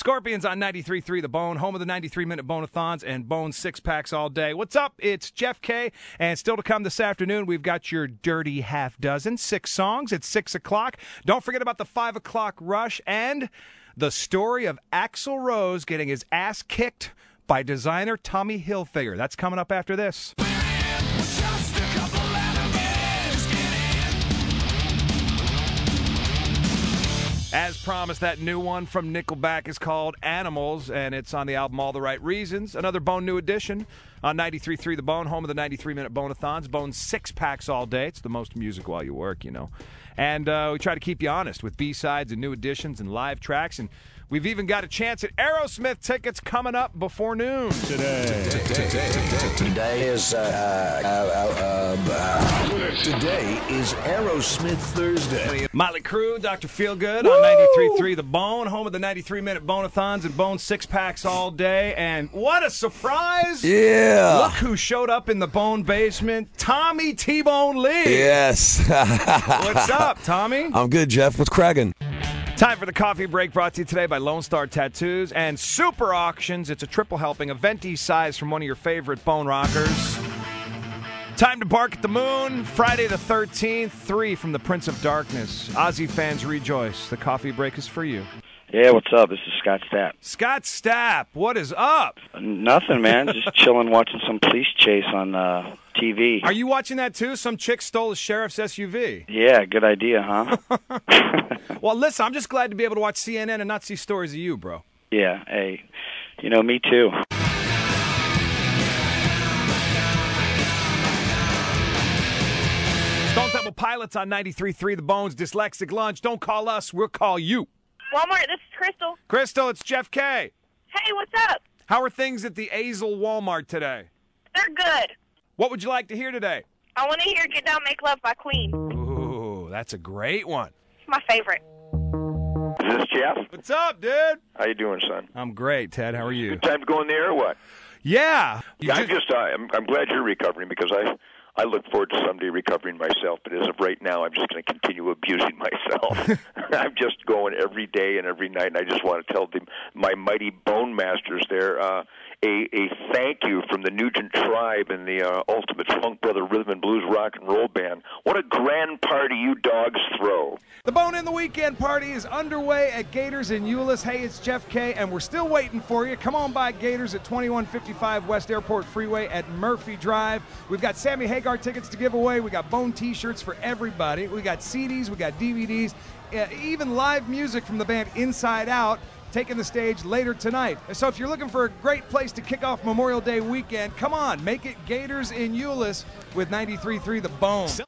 Scorpions on 93.3 The Bone, home of the 93-minute Bone-a-thons and Bone six-packs all day. What's up? It's Jeff K. And still to come this afternoon, we've got your dirty half dozen, 6 songs at 6 o'clock. Don't forget about the 5 o'clock rush and the story of Axl Rose getting his ass kicked by designer Tommy Hilfiger. That's coming up after this. As promised, that new one from Nickelback is called Animals, and it's on the album All the Right Reasons. Another Bone new edition on 93.3 The Bone, home of the 93-minute Bone-a-thons. Bone six-packs all day. It's the most music while you work, you know. And we try to keep you honest with B-sides and new editions and live tracks. And we've even got a chance at Aerosmith tickets coming up before noon. Today is Aerosmith Thursday. Motley Crue, Dr. Feelgood on 93.3 The Bone, home of the 93-minute Bone-a-thons and Bone six-packs all day. And what a surprise! Yeah! Look who showed up in the Bone basement, Tommy T-Bone Lee. Yes. What's up, Tommy? I'm good, Jeff. What's cracking? Time for the coffee break, brought to you today by Lone Star Tattoos and Super Auctions. It's a triple helping, a venti size from one of your favorite bone rockers. Time to bark at the moon. Friday the 13th, 3 from the Prince of Darkness. Ozzy fans rejoice. The coffee break is for you. Yeah, what's up? This is Scott Stapp. Scott Stapp, what is up? Nothing, man. Just chilling, watching some police chase on TV. Are you watching that too? Some chick stole a sheriff's SUV. Yeah, good idea, huh? Well, listen, I'm just glad to be able to watch CNN and not see stories of you, bro. Yeah, hey, me too. Stone Temple Pilots on 93.3 The Bones, Dyslexic Lunch. Don't call us, we'll call you. Walmart, this is Crystal. Crystal, it's Jeff K. Hey, what's up? How are things at the Azle Walmart today? They're good. What would you like to hear today? I want to hear Get Down, Make Love by Queen. Ooh, that's a great one. It's my favorite. Is this Jeff? What's up, dude? How you doing, son? I'm great, Ted. How are you? Good time to go in the air or what? Yeah. I'm glad you're recovering because I look forward to someday recovering myself, but as of right now, I'm just going to continue abusing myself. I'm just going every day and every night, and I just want to tell my mighty bone masters there a thank you from the Nugent Tribe and the Ultimate Funk Brother Rhythm and Blues Rock and Roll Band. What a grand party you dogs throw. The Bone in the Weekend party is underway at Gators in Euless. Hey, it's Jeff K, and we're still waiting for you. Come on by Gators at 2155 West Airport Freeway at Murphy Drive. We've got Sammy Hagar tickets to give away. We got Bone t-shirts for everybody. We got CDs, we got DVDs, even live music from the band Inside Out taking the stage later tonight. So if you're looking for a great place to kick off Memorial Day weekend, come on, make it Gators in Euless with 93.3 The Bone.